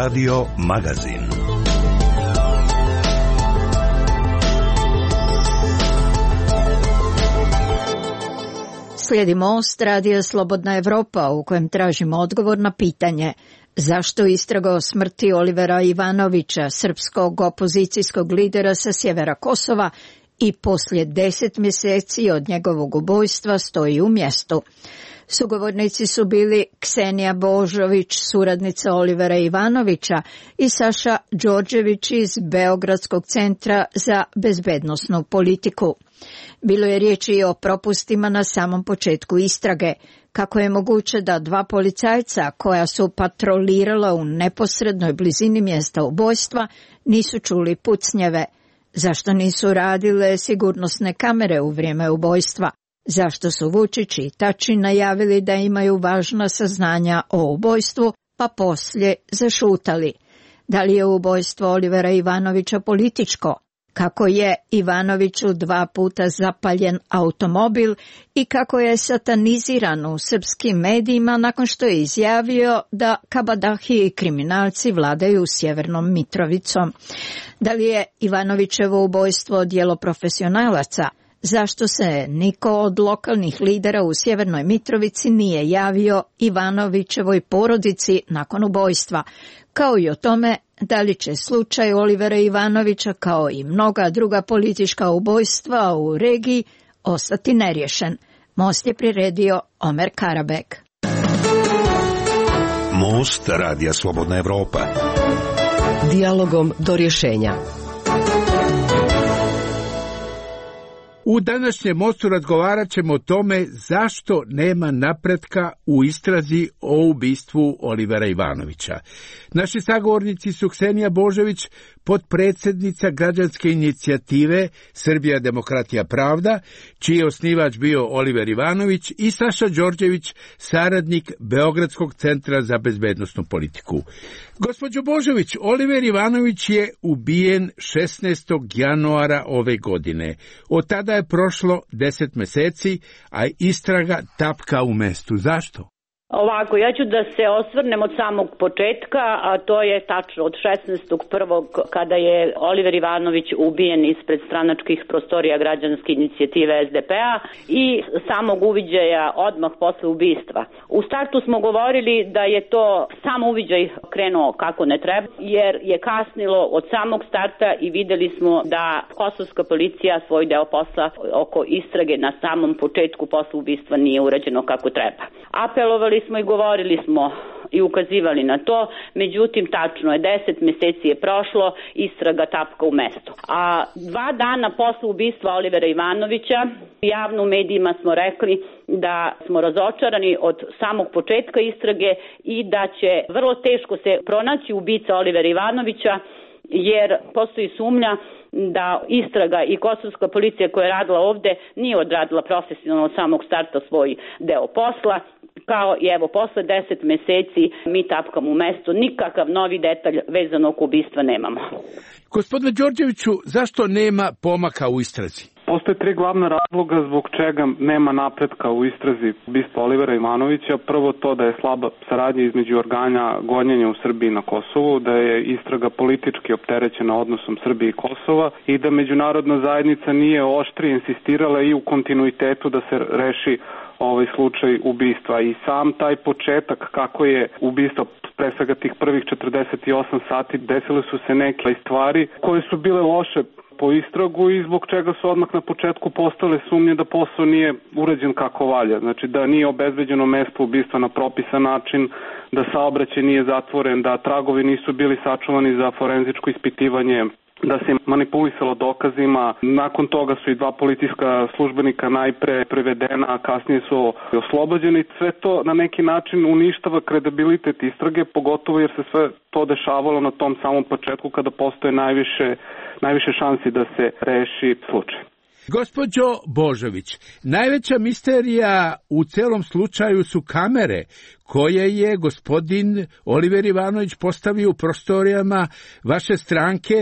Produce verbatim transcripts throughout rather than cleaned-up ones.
Radio Magazin. Slijedi Most, Radio Slobodna Evropa, u kojem tražimo odgovor na pitanje zašto istraga o smrti Olivera Ivanovića, srpskog opozicijskog lidera sa sjevera Kosova, i poslije deset mjeseci od njegovog ubojstva stoji u mjestu. Sugovornici su bili Ksenija Božović, suradnica Olivera Ivanovića, i Saša Đorđević iz Beogradskog centra za bezbednosnu politiku. Bilo je riječi i o propustima na samom početku istrage. Kako je moguće da dva policajca koja su patrolirala u neposrednoj blizini mjesta ubojstva nisu čuli pucnjeve? Zašto nisu radile sigurnosne kamere u vrijeme ubojstva? Zašto su Vučić i Tači najavili da imaju važna saznanja o ubojstvu, pa poslije zašutali? Da li je ubojstvo Olivera Ivanovića političko? Kako je Ivanoviću dva puta zapaljen automobil i kako je sataniziran u srpskim medijima nakon što je izjavio da kabadahi i kriminalci vladaju Sjevernom Mitrovicom? Da li je Ivanovićevo ubojstvo djelo profesionalaca? Zašto se niko od lokalnih lidera u Sjevernoj Mitrovici nije javio Ivanovićevoj porodici nakon ubojstva? Kao i o tome da li će slučaj Olivera Ivanovića, kao i mnoga druga politička ubojstva u regiji, ostati neriješen. Most je priredio Omer Karabek. Most Radija Slobodna Evropa. Dijalogom do rješenja. U današnjem Mostu razgovarat ćemo o tome zašto nema napretka u istrazi o ubistvu Olivera Ivanovića. Naši sagovornici su Ksenija Božović, potpredsjednica građanske inicijative Srbija demokratija pravda, čiji je osnivač bio Oliver Ivanović, i Saša Đorđević, saradnik Beogradskog centra za bezbednosnu politiku. Gospođo Božović, Oliver Ivanović je ubijen šesnaestog januara ove godine. Od tada je prošlo deset mjeseci, a istraga tapka u mestu. Zašto? Ovako, ja ću da se osvrnem od samog početka, a to je tačno od šesnaestog prvog kada je Oliver Ivanović ubijen ispred stranačkih prostorija građanske inicijative es de pe a i samog uviđaja odmah posle ubistva. U startu smo govorili da je to samo uviđaj krenuo kako ne treba, jer je kasnilo od samog starta i videli smo da kosovska policija svoj deo posla oko istrage na samom početku posle ubistva nije urađeno kako treba. Apelovali smo i govorili smo i ukazivali na to, međutim tačno je, deset mjeseci je prošlo, istraga tapka u mestu. A dva dana posle ubistva Olivera Ivanovića javno u medijima smo rekli da smo razočarani od samog početka istrage i da će vrlo teško se pronaći ubica Olivera Ivanovića, jer postoji sumnja da istraga i kosovska policija koja je radila ovde nije odradila profesionalno od samog starta svoj deo posla, kao i evo posle deset mjeseci mi tapkamo u mestu, nikakav novi detalj vezano oko ubistva nemamo. Gospodine Đorđeviću, zašto nema pomaka u istrazi? Postoje tri glavna razloga zbog čega nema napretka u istrazi ubistva Olivera Ivanovića. Prvo to da je slaba saradnja između organa gonjenja u Srbiji na Kosovu, da je istraga politički opterećena odnosom Srbije i Kosova i da međunarodna zajednica nije oštrije insistirala i u kontinuitetu da se reši ovaj slučaj ubistva. I sam taj početak kako je ubistvo, pre svega tih prvih četrdeset osam sati, desile su se neke stvari koje su bile loše po istragu i zbog čega su odmah na početku postale sumnje da posao nije urađen kako valja. Znači da nije obezbeđeno mesto ubistva na propisan način, da saobraćaj nije zatvoren, da tragovi nisu bili sačuvani za forenzičko ispitivanje, da se manipulisalo dokazima. Nakon toga su i dva policijska službenika najpre privedena, a kasnije su oslobođeni. Sve to na neki način uništava kredibilitet istrage, pogotovo jer se sve to dešavalo na tom samom početku kada postoje najviše, najviše šansi da se reši slučaj. Gospođo Božović, najveća misterija u celom slučaju su kamere koje je gospodin Oliver Ivanović postavio u prostorijama vaše stranke,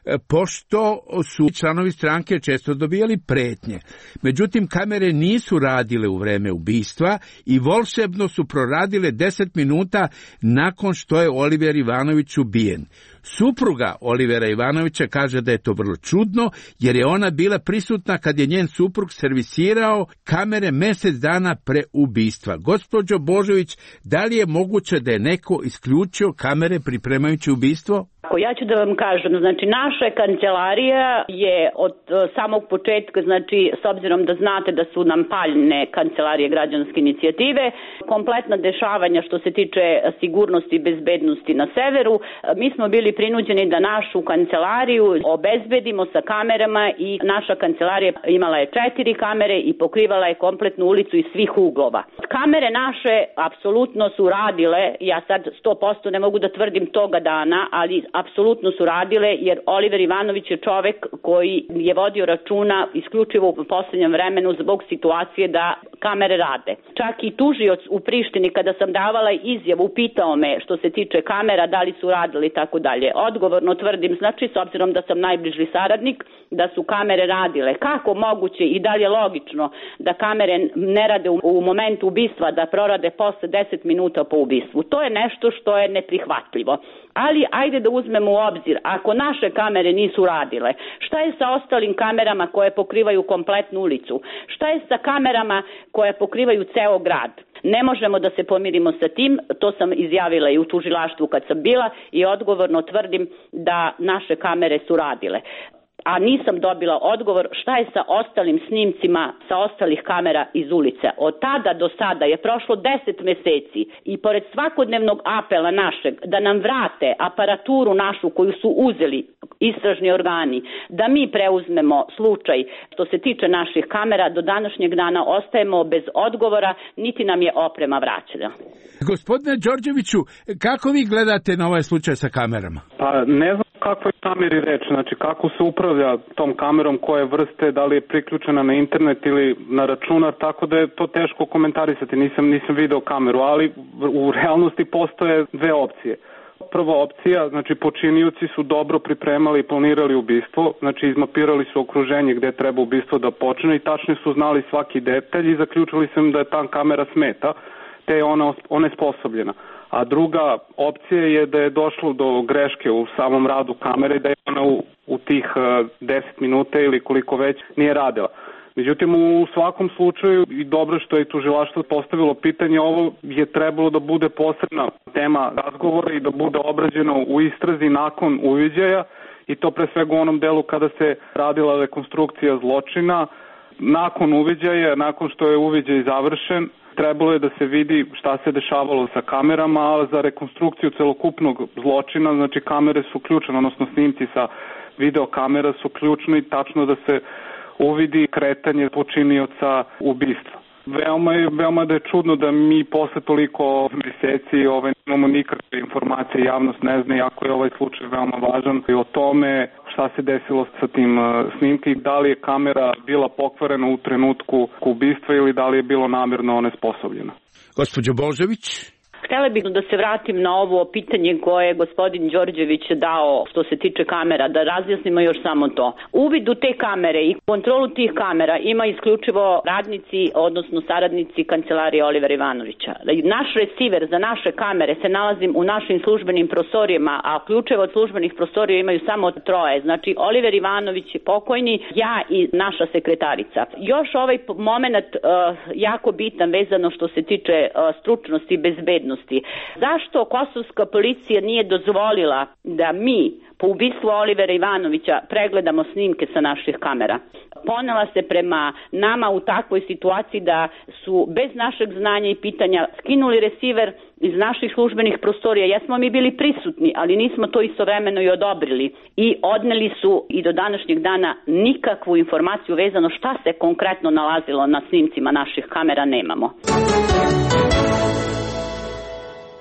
pošto su članovi stranke često dobijali pretnje. Međutim, kamere nisu radile u vreme ubistva i volšebno su proradile deset minuta nakon što je Oliver Ivanović ubijen. Supruga Olivera Ivanovića kaže da je to vrlo čudno, jer je ona bila prisutna kad je njen suprug servisirao kamere mjesec dana pre ubistva. Gospođo Božović, da li je moguće da je neko isključio kamere pripremajući ubistvo? Ja ću da vam kažem, znači naša kancelarija je od samog početka, znači s obzirom da znate da su nam paljne kancelarije građanske inicijative, kompletna dešavanja što se tiče sigurnosti i bezbednosti na severu, mi smo bili prinuđeni da našu kancelariju obezbedimo sa kamerama i naša kancelarija imala je četiri kamere i pokrivala je kompletnu ulicu iz svih uglova. Kamere naše apsolutno su radile, ja sad sto posto ne mogu da tvrdim toga dana, ali apsolutno su radile, jer Oliver Ivanović je čovek koji je vodio računa isključivo u poslednjem vremenu zbog situacije da kamere rade. Čak i tužioc u Prištini, kada sam davala izjavu, pitao me što se tiče kamera, da li su radili i tako dalje. Odgovorno tvrdim, znači s obzirom da sam najbliži saradnik, da su kamere radile. Kako moguće i dalje logično da kamere ne rade u, u momentu ubistva, da prorade posle deset minuta po ubistvu? To je nešto što je neprihvatljivo. Ali ajde da uzmemo u obzir, ako naše kamere nisu radile, šta je sa ostalim kamerama koje pokrivaju kompletnu ulicu? Šta je sa kamerama koje pokrivaju ceo grad? Ne možemo da se pomirimo sa tim, to sam izjavila i u tužilaštvu kad sam bila i odgovorno tvrdim da naše kamere su radile. A nisam dobila odgovor šta je sa ostalim snimcima sa ostalih kamera iz ulice. Od tada do sada je prošlo deset meseci i pored svakodnevnog apela našeg da nam vrate aparaturu našu koju su uzeli istražni organi, da mi preuzmemo slučaj što se tiče naših kamera, do današnjeg dana ostajemo bez odgovora, niti nam je oprema vraćena. Gospodine Đorđeviću, kako vi gledate na ovaj slučaj sa kamerama? Pa ne znam kakvoj kameri reč, znači kako se upravlja tom kamerom, koje vrste, da li je priključena na internet ili na računar, tako da je to teško komentarisati, nisam, nisam video kameru, ali u realnosti postoje dve opcije. Prva opcija, znači počinioci su dobro pripremali i planirali ubistvo, znači izmapirali su okruženje gde treba ubistvo da počne i tačno su znali svaki detalj i zaključili su im da je ta kamera smeta, te je ona onesposobljena. A druga opcija je da je došlo do greške u samom radu kamere, da je ona u, u tih deset minuta ili koliko već nije radila. Međutim, u svakom slučaju i dobro što je tužilaštvo postavilo pitanje, ovo je trebalo da bude posebna tema razgovora i da bude obrađeno u istrazi nakon uviđaja, i to pre svega u onom delu kada se radila rekonstrukcija zločina. Nakon uviđaja, nakon što je uviđaj završen, trebalo je da se vidi šta se dešavalo sa kamerama, a za rekonstrukciju celokupnog zločina, znači kamere su ključne, odnosno snimci sa videokamera su ključni, tačno da se uvidi kretanje počinioca ubistva. Veoma je, veoma da je čudno da mi posle toliko meseci ovaj, nemamo nikakve informacije, javnost ne zna, iako je ovaj slučaj veoma važan i o tome šta se desilo sa tim uh, snimki, da li je kamera bila pokvarena u trenutku ubistva ili da li je bilo namerno onesposobljena. Gospođo Božović? Htela bih da se vratim na ovo pitanje koje je gospodin Đorđević dao što se tiče kamera, da razjasnimo još samo to. Uvid u te kamere i kontrolu tih kamera ima isključivo radnici, odnosno saradnici kancelarije Olivera Ivanovića. Naš receiver za naše kamere se nalazi u našim službenim prostorijama, a ključeve od službenih prostorija imaju samo troje. Znači Oliver Ivanović je pokojni, ja i naša sekretarica. Još ovaj moment uh, jako bitan vezano što se tiče uh, stručnosti i bezbednosti. Zašto kosovska policija nije dozvolila da mi po ubistvu Olivera Ivanovića pregledamo snimke sa naših kamera? Ponela se prema nama u takvoj situaciji da su bez našeg znanja i pitanja skinuli receiver iz naših službenih prostorija. Jesmo mi bili prisutni, ali nismo to istovremeno i odobrili. I odneli su i do današnjeg dana nikakvu informaciju vezano šta se konkretno nalazilo na snimcima naših kamera nemamo.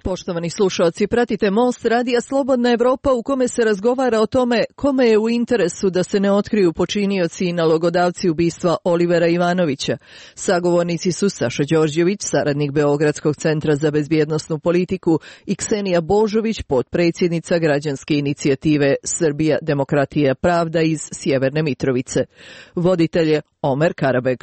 Poštovani slušalci, pratite Most radija Slobodna Evropa u kome se razgovara o tome kome je u interesu da se ne otkriju počinioci i nalogodavci ubistva Olivera Ivanovića. Sagovornici su Saša Đorđević, saradnik Beogradskog centra za bezbjednosnu politiku, i Ksenija Božović, potpredsjednica građanske inicijative Srbija, demokratija, pravda iz Sjeverne Mitrovice. Voditelj je Omer Karabeg.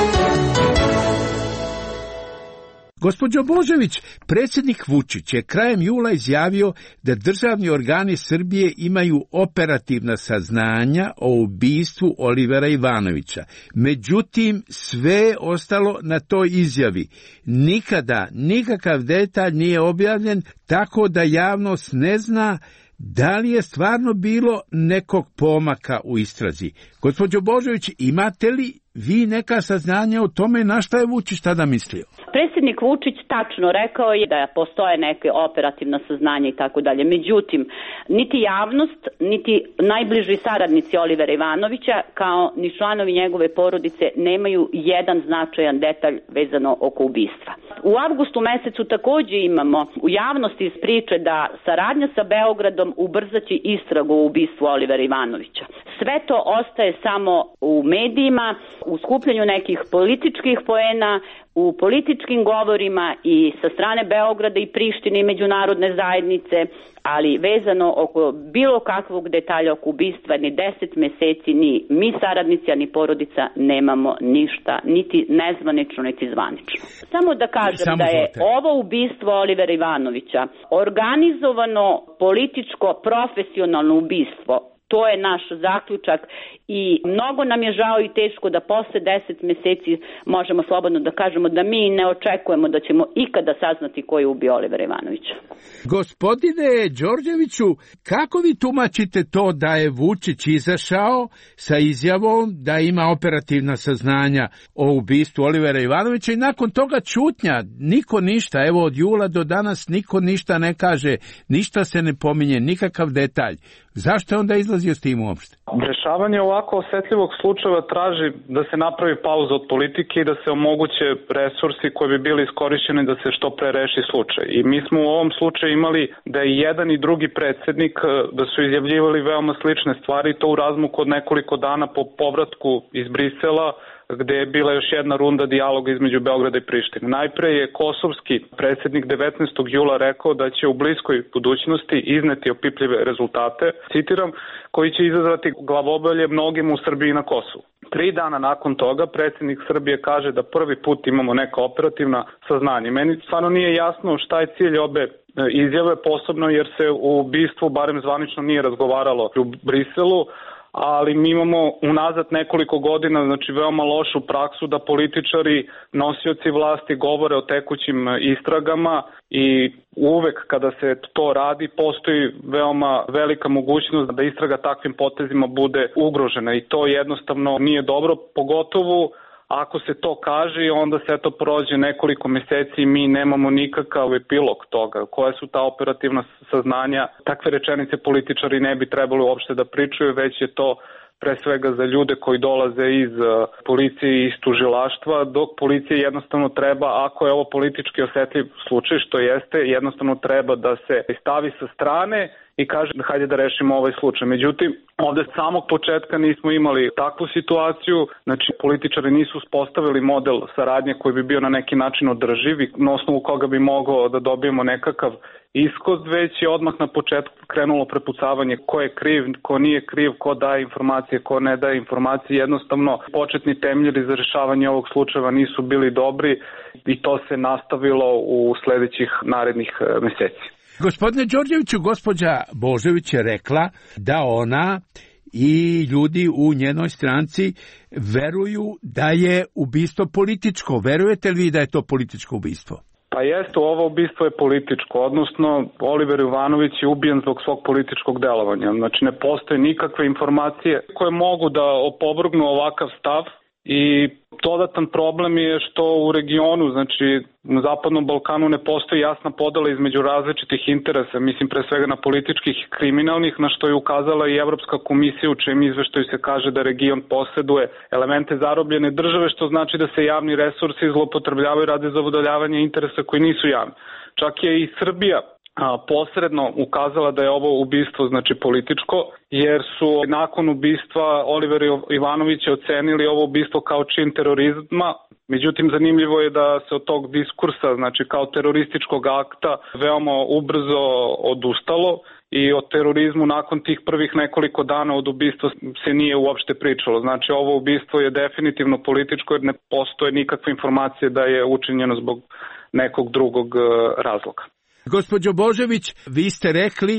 Gospođo Božović, predsjednik Vučić je krajem jula izjavio da državni organi Srbije imaju operativna saznanja o ubistvu Olivera Ivanovića. Međutim, sve je ostalo na toj izjavi. Nikada, nikakav detalj nije objavljen, tako da javnost ne zna da li je stvarno bilo nekog pomaka u istrazi. Gospođo Božović, imate li vi neka saznanja o tome na šta je Vučić tada mislio? Predsjednik Vučić tačno rekao je da postoje neke operativna saznanja i tako dalje. Međutim, niti javnost, niti najbliži saradnici Olivera Ivanovića, kao ni članovi njegove porodice, nemaju jedan značajan detalj vezano oko ubistva. U avgustu mesecu također imamo u javnosti iz priče da saradnja sa Beogradom ubrzaće istragu o ubistvu Olivera Ivanovića. Sve to ostaje samo u medijima, u skupljanju nekih političkih poena, u političkim govorima i sa strane Beograda i Prištine i međunarodne zajednice, ali vezano oko bilo kakvog detalja oko ubistva, ni deset meseci, ni mi saradnici, ni porodica nemamo ništa, niti nezvanično, niti zvanično. Samo da kažem Samo da je zvote. ovo ubistvo Olivera Ivanovića organizovano političko, profesionalno ubistvo. To je naš zaključak i mnogo nam je žao i teško da posle deset meseci možemo slobodno da kažemo da mi ne očekujemo da ćemo ikada saznati ko je ubio Olivera Ivanovića. Gospodine Đorđeviću, kako vi tumačite to da je Vučić izašao sa izjavom da ima operativna saznanja o ubistvu Olivera Ivanovića i nakon toga ćutnja, niko ništa, evo od jula do danas niko ništa ne kaže, ništa se ne pominje, nikakav detalj. Zašto je onda izlazio s tim uopšte? Rešavanje ovako osetljivog slučaja traži da se napravi pauza od politike i da se omoguće resursi koji bi bili iskorišćeni da se što pre reši slučaj. I mi smo u ovom slučaju imali da je jedan i drugi predsjednik da su izjavljivali veoma slične stvari, to u razmaku od nekoliko dana po povratku iz Brisela, gde je bila još jedna runda dijaloga između Beograda i Prištine. Najpre je kosovski predsjednik devetnaestog jula rekao da će u bliskoj budućnosti izneti opipljive rezultate, citiram, koji će izazvati glavobolje mnogim u Srbiji i na Kosovu. Tri dana nakon toga predsjednik Srbije kaže da prvi put imamo neka operativna saznanja. Meni stvarno nije jasno šta je cilj obe izjave, posebno jer se u ubistvu barem zvanično nije razgovaralo u Briselu, ali mi imamo unazad nekoliko godina, znači veoma lošu praksu da političari, nosioci vlasti govore o tekućim istragama i uvek kada se to radi postoji veoma velika mogućnost da istraga takvim potezima bude ugrožena i to jednostavno nije dobro, pogotovo ako se to kaže, onda se to prođe nekoliko meseci i mi nemamo nikakav epilog toga. Koje su ta operativna saznanja? Takve rečenice političari ne bi trebali uopšte da pričaju, već je to pre svega za ljude koji dolaze iz policije i iz tužilaštva, dok policija jednostavno treba, ako je ovo politički osetljiv slučaj, što jeste, jednostavno treba da se stavi sa strane i kaže hajde da rešimo ovaj slučaj. Međutim, ovde s samog početka nismo imali takvu situaciju, znači političari nisu uspostavili model saradnje koji bi bio na neki način održiv i na osnovu koga bi mogao da dobijemo nekakav ishod, već je odmah na početku krenulo prepucavanje ko je kriv, ko nije kriv, ko daje informacije, ko ne daje informacije. Jednostavno, početni temelji za rešavanje ovog slučaja nisu bili dobri i to se nastavilo u sledećih narednih meseci. Gospodine Đorđeviću, gospođa Božović je rekla da ona i ljudi u njenoj stranci veruju da je ubistvo političko. Verujete li vi da je to političko ubistvo? Pa jeste, ovo ubistvo je političko, odnosno Oliver Ivanović je ubijen zbog svog političkog delovanja. Znači ne postoje nikakve informacije koje mogu da opovrgnu ovakav stav i dodatan problem je što u regionu, znači na Zapadnom Balkanu ne postoji jasna podela između različitih interesa, mislim pre svega na političkih i kriminalnih, na što je ukazala i Evropska komisija u čijem izveštaju se kaže da region poseduje elemente zarobljene države, što znači da se javni resursi zloupotrebljavaju radi zadovoljavanja interesa koji nisu javni. Čak je i Srbija a, posredno ukazala da je ovo ubistvo znači političko, jer su nakon ubistva Olivera Ivanovića ocenili ovo ubistvo kao čin terorizma. Međutim, zanimljivo je da se od tog diskursa, znači kao terorističkog akta, veoma ubrzo odustalo i o terorizmu nakon tih prvih nekoliko dana od ubistva se nije uopšte pričalo. Znači, ovo ubistvo je definitivno političko jer ne postoje nikakve informacije da je učinjeno zbog nekog drugog razloga. Gospođo Božović, vi ste rekli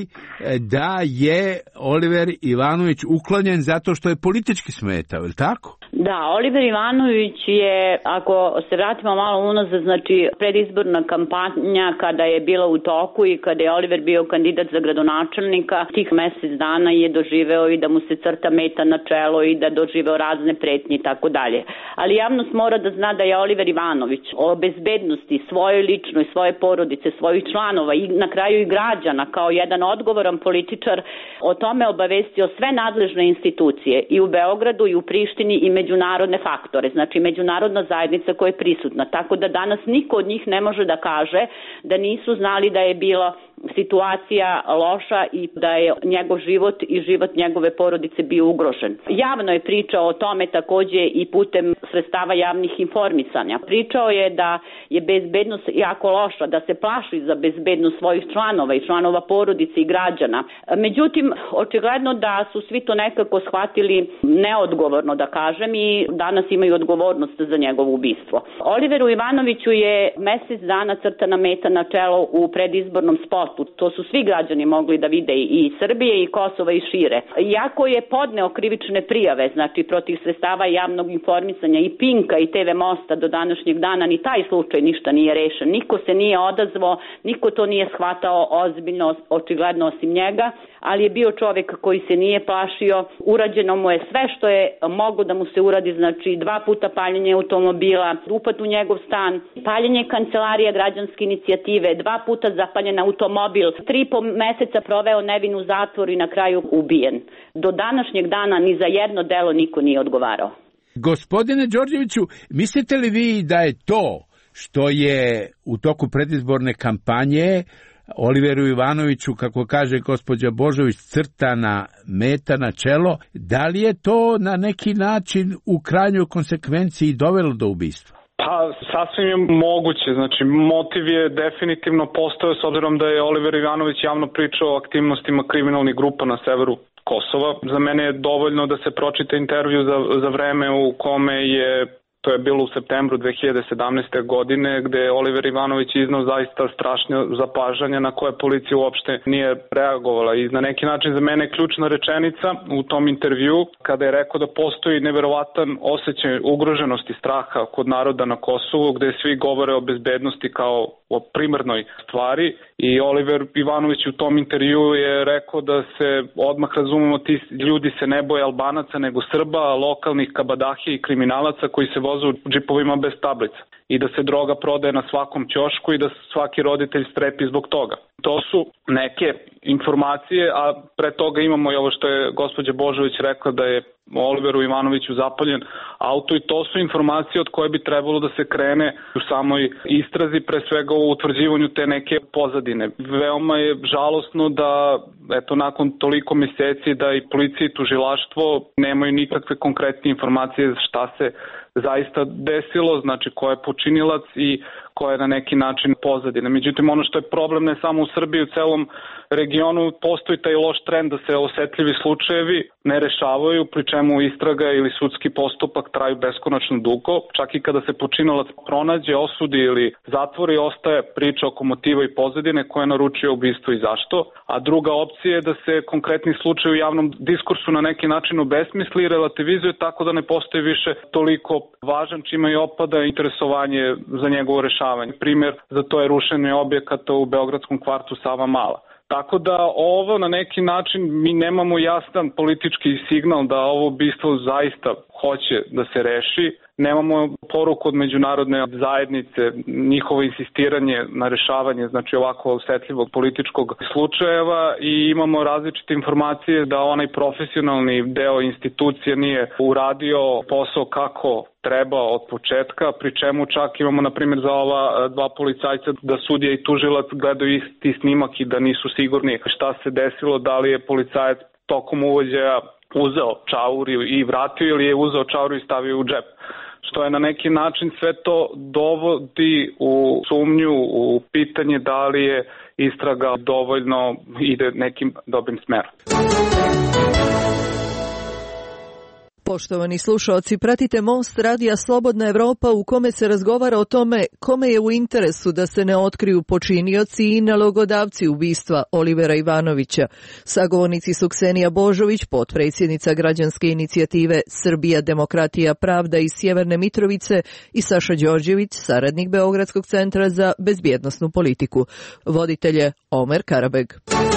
da je Oliver Ivanović uklonjen zato što je politički smetao, je li tako? Da, Oliver Ivanović je, ako se vratimo malo unazad, znači predizborna kampanja kada je bila u toku i kada je Oliver bio kandidat za gradonačelnika, tih mesec dana je doživeo i da mu se crta meta na čelo i da doživeo razne pretnje i tako dalje. Ali javnost mora da zna da je Oliver Ivanović o bezbednosti svojoj ličnoj, svoje porodice, svojih članova i na kraju i građana kao jedan odgovoran političar o tome obavestio sve nadležne institucije i u Beogradu i u Prištini i međunarodne faktore, znači međunarodna zajednica koja je prisutna. Tako da danas niko od njih ne može da kaže da nisu znali da je bila situacija loša i da je njegov život i život njegove porodice bio ugrožen. Javno je pričao o tome takođe i putem sredstava javnih informisanja. Pričao je da je bezbednost jako loša, da se plaši za bezbednost svojih članova i članova porodice i građana. Međutim, očigledno da su svi to nekako shvatili neodgovorno, da kažem, i danas imaju odgovornost za njegovo ubistvo. Oliveru Ivanoviću je mesec dana crtana meta na čelo u predizbornom spotu. To su svi građani mogli da vide i Srbije i Kosova i šire. Iako je podneo krivične prijave, znači protiv sredstava javnog informisanja i Pinka i te ve Mosta do današnjeg dana, ni taj slučaj ništa nije rešen. Niko se nije odazvao, niko to nije shvatao ozbiljno, očigledno osim njega, ali je bio čovjek koji se nije plašio. Urađeno mu je sve što je moglo da mu se uradi, znači dva puta paljenje automobila, upad u njegov stan, paljenje kancelarija građanske inicijative, dva puta zapaljen automobil, tri po meseca proveo nevin u zatvoru i na kraju ubijen. Do današnjeg dana ni za jedno delo niko nije odgovarao. Gospodine Đorđeviću, mislite li vi da je to što je u toku predizborne kampanje Oliveru Ivanoviću, kako kaže gospođa Božović, crtana meta na čelo, da li je to na neki način u krajnjoj konsekvenciji dovelo do ubistva? Pa, sasvim je moguće. Znači, motiv je definitivno postojao s obzirom da je Oliver Ivanović javno pričao o aktivnostima kriminalnih grupa na severu Kosova. Za mene je dovoljno da se pročita intervju za, za vreme u kome je, to je bilo u septembru dve hiljade sedamnaeste. godine, gde je Oliver Ivanović iznao zaista strašne zapažanja na koje policija uopšte nije reagovala. I na neki način za mene je ključna rečenica u tom intervju kada je rekao da postoji neverovatan osjećaj ugroženosti straha kod naroda na Kosovu, gde svi govore o bezbednosti kao o primarnoj stvari. I Oliver Ivanović u tom intervju je rekao da se odmah razumemo, ti ljudi se ne boje Albanaca nego Srba, lokalnih kabadahija i kriminalaca koji se voze u džipovima bez tablica i da se droga prodaje na svakom ćošku i da svaki roditelj strepi zbog toga. To su neke informacije, a pre toga imamo i ovo što je gospođa Božović rekla da je Oliveru Ivanoviću zapaljen auto i to su informacije od koje bi trebalo da se krene u samoj istrazi, pre svega u utvrđivanju te neke pozadine. Veoma je žalosno da eto nakon toliko meseci da i policija i tužilaštvo nemaju nikakve konkretne informacije šta se zaista desilo, znači ko je počinilac i ko je na neki način pozadina. Međutim, ono što je problem ne samo u Srbiji, u celom regionu postoji taj loš trend da se osetljivi slučajevi ne rešavaju, pri čemu istraga ili sudski postupak traju beskonačno dugo. Čak i kada se počinilac pronađe, osudi ili zatvori, ostaje priča oko motiva i pozadine koja naručuje ubistvo i zašto. A druga opcija je da se konkretni slučaj u javnom diskursu na neki način obesmisli i relativizuje tako da ne postoji više toliko važan, čime i opada interesovanje za njegovo rešavanje. Primer za to je rušenje objekata u beogradskom kvartu Savamala. Tako da ovo na neki način mi nemamo jasan politički signal da ovo ubistvo zaista hoće da se reši. Nemamo poruku od međunarodne zajednice, njihovo insistiranje na rešavanje znači ovako osetljivog političkog slučajeva i imamo različite informacije da onaj profesionalni deo institucije nije uradio posao kako treba od početka, pri čemu čak imamo na primjer za ova dva policajca da sudija i tužilac gledaju isti snimak i da nisu sigurni šta se desilo, da li je policajac tokom uvođaja uzeo čaur i vratio ili je uzeo čaur i stavio u džep. Što je na neki način sve to dovodi u sumnju, u pitanje da li je istraga dovoljno ide nekim dobrim smerom. Poštovani slušaoci, pratite Most radija Slobodna Evropa u kome se razgovara o tome kome je u interesu da se ne otkriju počinioci i nalogodavci ubistva Olivera Ivanovića. Sagovornici su Ksenija Božović, potpredsjednica građanske inicijative Srbija, demokratija, pravda iz Sjeverne Mitrovice i Saša Đorđević, saradnik Beogradskog centra za bezbjednosnu politiku. Voditelj je Omer Karabeg.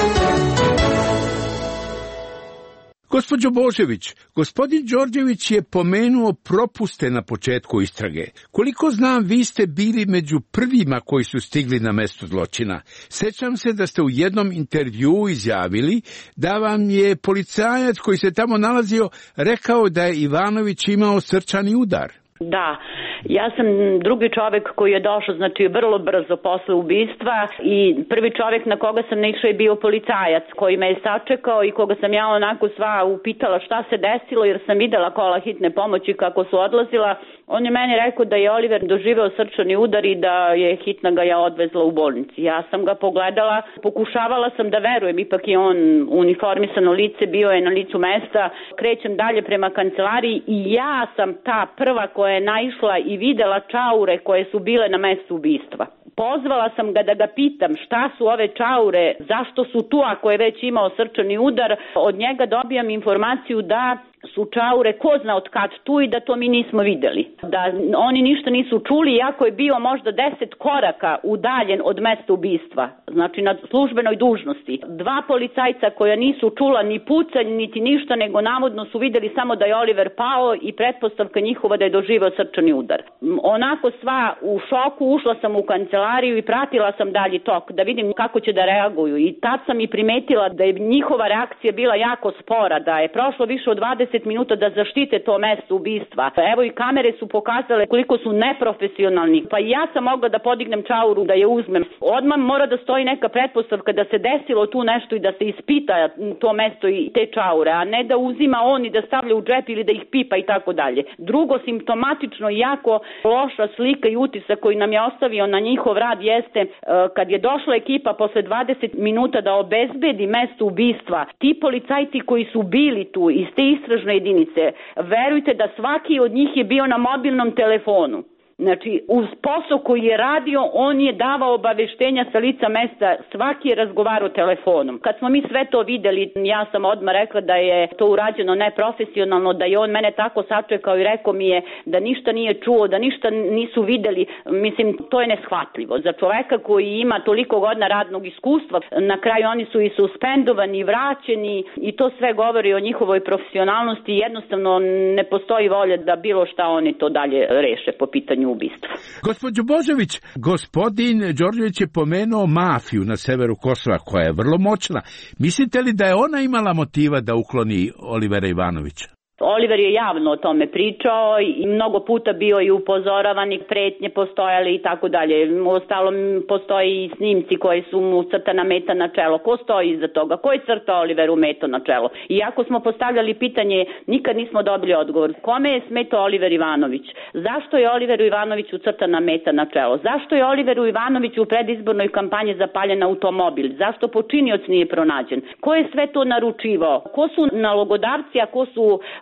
Gospođo Božević, gospodin Đorđević je pomenuo propuste na početku istrage. Koliko znam, vi ste bili među prvima koji su stigli na mesto zločina. Sećam se da ste u jednom intervjuu izjavili da vam je policajac koji se tamo nalazio rekao da je Ivanović imao srčani udar. Da, ja sam drugi čovjek koji je došao, znači vrlo brzo posle ubistva i prvi čovjek na koga sam naišao je bio policajac koji me je sačekao i koga sam ja onako sva upitala šta se desilo jer sam videla kola hitne pomoći kako su odlazila. On je meni rekao da je Oliver doživeo srčani udar i da je hitna ga ja odvezla u bolnici. Ja sam ga pogledala, pokušavala sam da verujem, ipak je on uniformisano lice, bio je na licu mesta. Krećem dalje prema kancelariji i ja sam ta prva koja je naišla i videla čaure koje su bile na mestu ubistva. Pozvala sam ga da ga pitam šta su ove čaure, zašto su tu ako je već imao srčani udar. Od njega dobijam informaciju da su čaure ko zna od kad tu i da to mi nismo videli. Da oni ništa nisu čuli, iako je bio možda deset koraka udaljen od mesta ubistva, znači na službenoj dužnosti. Dva policajca koja nisu čula ni pucanj, niti ništa, nego navodno su videli samo da je Oliver pao i pretpostavka njihova da je doživeo srčani udar. Onako sva u šoku ušla sam u kancelariju i pratila sam dalji tok da vidim kako će da reaguju i tad sam i primetila da je njihova reakcija bila jako spora, da je prošlo više od dvadeset minuta da zaštite to mesto ubistva. Evo i kamere su pokazale koliko su neprofesionalni. Pa i ja sam mogla da podignem čauru, da je uzmem. Odmah mora da stoji neka pretpostavka da se desilo tu nešto i da se ispita to mesto i te čaure, a ne da uzima on i da stavlja u džep ili da ih pipa i tako dalje. Drugo, simptomatično i jako loša slika i utisak koji nam je ostavio na njihov rad jeste kad je došla ekipa posle dvadeset minuta da obezbedi mesto ubistva. Ti policajci koji su bili tu iz te istražne jedinice, verujte da svaki od njih je bio na mobilnom telefonu. Znači, uz posao koji je radio, on je davao obaveštenja sa lica mesta, svaki je razgovarao telefonom. Kad smo mi sve to videli, ja sam odmah rekla da je to urađeno neprofesionalno, da je on mene tako sačekao i rekao mi je da ništa nije čuo, da ništa nisu videli. Mislim, to je neshvatljivo. Za čoveka koji ima toliko godina radnog iskustva, na kraju oni su i suspendovani, vraćeni i to sve govori o njihovoj profesionalnosti. Jednostavno ne postoji volja da bilo šta oni to dalje reše po pitanju ubistva. Gospođo Božović, gospodin Đorđević je pomenuo mafiju na severu Kosova koja je vrlo moćna. Mislite li da je ona imala motiva da ukloni Olivera Ivanovića? Oliver je javno o tome pričao i mnogo puta bio i upozoravan i pretnje postojale i tako dalje. Uostalom postoji i snimci koji su mu crtana meta na čelo. Ko stoji iza toga? Ko je crtao Oliveru meto na čelo? Iako smo postavljali pitanje, nikad nismo dobili odgovor. Kome je smetao Oliver Ivanović? Zašto je Oliveru Ivanoviću crtana meta na čelo? Zašto je Oliveru Ivanoviću u predizbornoj kampanji zapaljen automobil? Zašto počinioc nije pronađen? Ko je sve to naručivao? Ko su nalogodavci, a ko su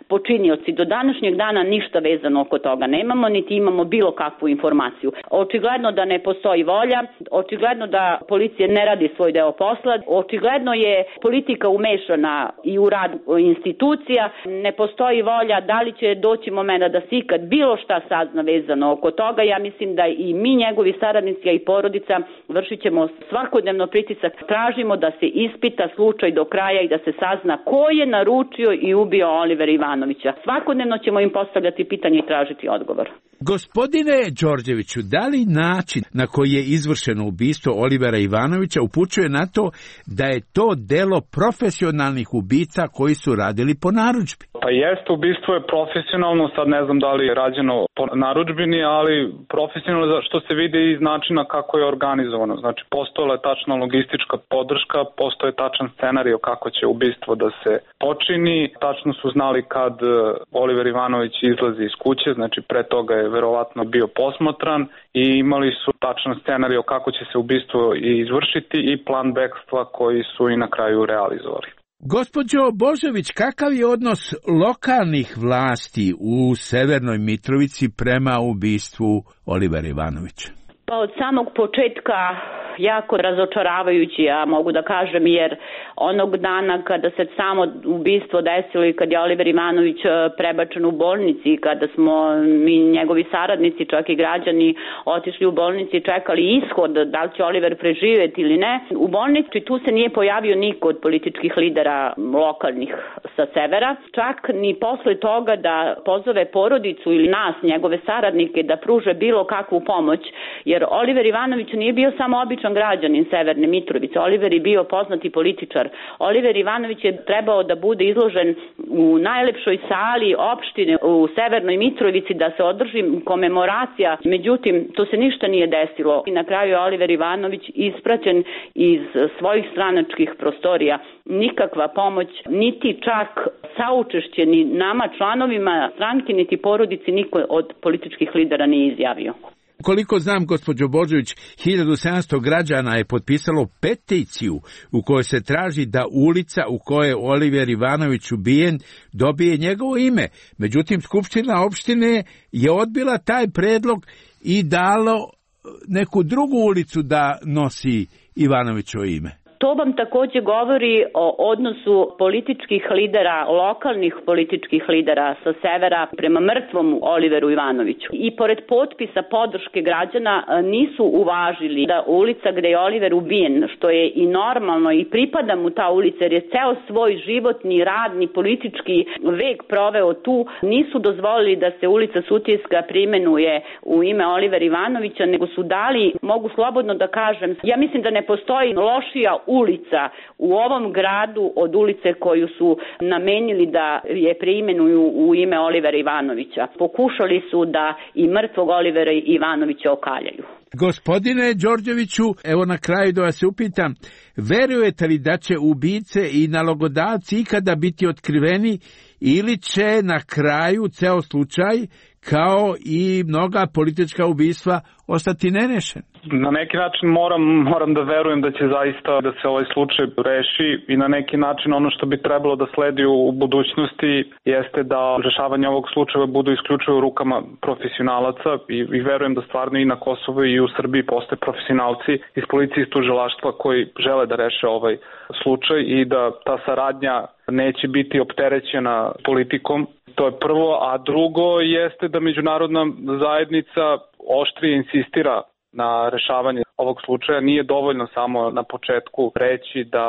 počinioci. Do današnjeg dana ništa vezano oko toga nemamo, niti imamo bilo kakvu informaciju. Očigledno da ne postoji volja, očigledno da policija ne radi svoj deo posla, očigledno je politika umešana i u rad institucija, ne postoji volja, da li će doći momenta da se ikad bilo šta sazna vezano oko toga. Ja mislim da i mi, njegovi saradnici, a i porodica, vršit ćemo svakodnevno pritisak, tražimo da se ispita slučaj do kraja i da se sazna ko je naručio i ubio Olivera Ivanovića. Svakodnevno ćemo im postavljati pitanje i tražiti odgovor. Gospodine Đorđeviću, da li način na koji je izvršeno ubistvo Olivera Ivanovića upućuje na to da je to delo profesionalnih ubica koji su radili po narudžbi? Pa jeste, ubistvo je profesionalno, sad ne znam da li je rađeno po narudžbini, ali profesionalno što se vidi iz načina kako je organizovano. Znači, postojala je tačna logistička podrška, postoje tačan scenario kako će ubistvo da se počini, tačno su znali kad Oliver Ivanović izlazi iz kuće, znači pre toga je verovatno bio posmatran i imali su tačan scenario kako će se ubistvo izvršiti i plan bekstva koji su i na kraju realizovali. Gospođo Božović, kakav je odnos lokalnih vlasti u Severnoj Mitrovici prema ubistvu Olivera Ivanovića? Pa od samog početka jako razočaravajući, ja mogu da kažem, jer onog dana kada se samo ubistvo desilo i kad je Oliver Ivanović prebačen u bolnici, kada smo mi njegovi saradnici, čak i građani, otišli u bolnici i čekali ishod, da li će Oliver preživjeti ili ne, u bolnici tu se nije pojavio niko od političkih lidera lokalnih sa severa, čak ni posle toga da pozove porodicu ili nas, njegove saradnike, da pruže bilo kakvu pomoć, jer Oliver Ivanović nije bio samo običan građanin Severne Mitrovice. Oliver je bio poznati političar. Oliver Ivanović je trebao da bude izložen u najlepšoj sali opštine u Severnoj Mitrovici, da se održi komemoracija. Međutim, to se ništa nije desilo. I na kraju je Oliver Ivanović ispraćen iz svojih stranačkih prostorija. Nikakva pomoć, niti čak saučešće ni nama članovima stranke, niti porodici niko od političkih lidera nije izjavio. Koliko znam, gospođo Božović, hiljadu sedamsto građana je potpisalo peticiju u kojoj se traži da ulica u kojoj je Oliver Ivanović ubijen dobije njegovo ime. Međutim, Skupština opštine je odbila taj predlog i dalo neku drugu ulicu da nosi Ivanovićevo ime. To vam takođe govori o odnosu političkih lidera, lokalnih političkih lidera sa severa prema mrtvom Oliveru Ivanoviću. I pored potpisa podrške građana nisu uvažili da ulica gde je Oliver ubijen, što je i normalno i pripada mu ta ulica jer je ceo svoj životni, radni, politički vek proveo tu, nisu dozvolili da se ulica Sutjeska preimenuje u ime Olivera Ivanovića, nego su dali, mogu slobodno da kažem, ja mislim da ne postoji lošija ulica u ovom gradu od ulice koju su namenili da je preimenuju u ime Olivera Ivanovića. Pokušali su da i mrtvog Olivera Ivanovića okaljaju. Gospodine Đorđeviću, evo na kraju da vas upitam, verujete li da će ubice i nalogodavci ikada biti otkriveni ili će na kraju ceo slučaj, kao i mnoga politička ubistva, ostati nerešen? Na neki način moram, moram da verujem da će zaista da se ovaj slučaj reši i na neki način ono što bi trebalo da sledi u budućnosti jeste da rešavanje ovog slučaja budu isključivo u rukama profesionalaca i, i verujem da stvarno i na Kosovu i u Srbiji postoje profesionalci iz policije i tužilaštva koji žele da reše ovaj slučaj i da ta saradnja neće biti opterećena politikom. To je prvo, a drugo jeste da međunarodna zajednica oštrije insistira na rešavanje ovog slučaja. Nije dovoljno samo na početku reći da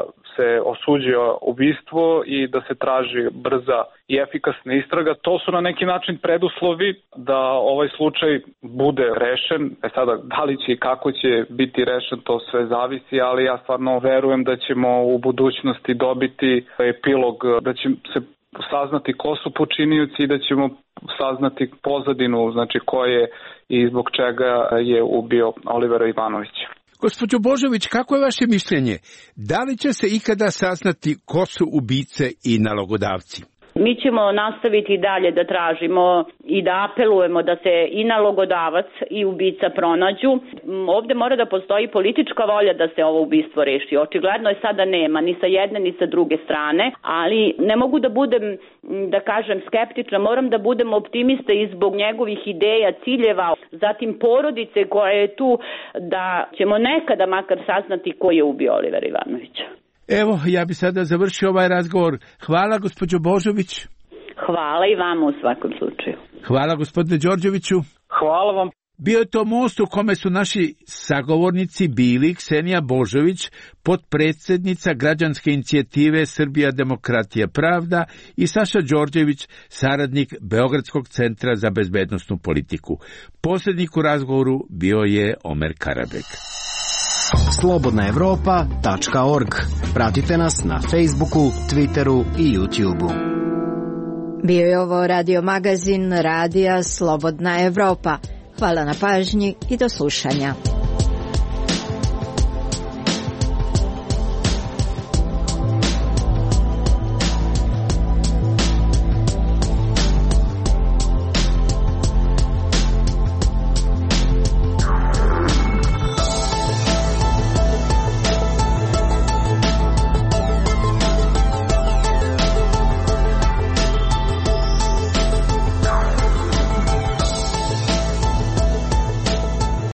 se osuđuje ubistvo i da se traži brza i efikasna istraga. To su na neki način preduslovi da ovaj slučaj bude rešen. E sada, da li će i kako će biti rešen, to sve zavisi, ali ja stvarno verujem da ćemo u budućnosti dobiti epilog, da će se saznati ko su počinioci i da ćemo saznati pozadinu, znači ko je i zbog čega je ubio Olivera Ivanovića. Gospođo Božović, kako je vaše mišljenje? Da li će se ikada saznati ko su ubice i nalogodavci? Mi ćemo nastaviti i dalje da tražimo i da apelujemo da se i nalogodavac i ubica pronađu. Ovde mora da postoji politička volja da se ovo ubistvo reši. Očigledno je sada nema ni sa jedne ni sa druge strane, ali ne mogu da budem, da kažem, skeptična, moram da budem optimista i zbog njegovih ideja, ciljeva, zatim porodice koja je tu, da ćemo nekada makar saznati ko je ubio Olivera Ivanovića. Evo, ja bi sada završio ovaj razgovor. Hvala, gospođo Božović. Hvala i vama u svakom slučaju. Hvala, gospodine Đorđeviću. Hvala vam. Bio je to most u kome su naši sagovornici bili Ksenija Božović, potpredsjednica građanske inicijative Srbija demokratija pravda, i Saša Đorđević, saradnik Beogradskog centra za bezbednosnu politiku. Posrednik u razgovoru bio je Omer Karabek. slobodna evropa tačka org. Pratite nas na Facebooku, Twitteru i YouTubeu. Bio je ovo radio magazin Radija Slobodna Evropa. Hvala na pažnji i do slušanja.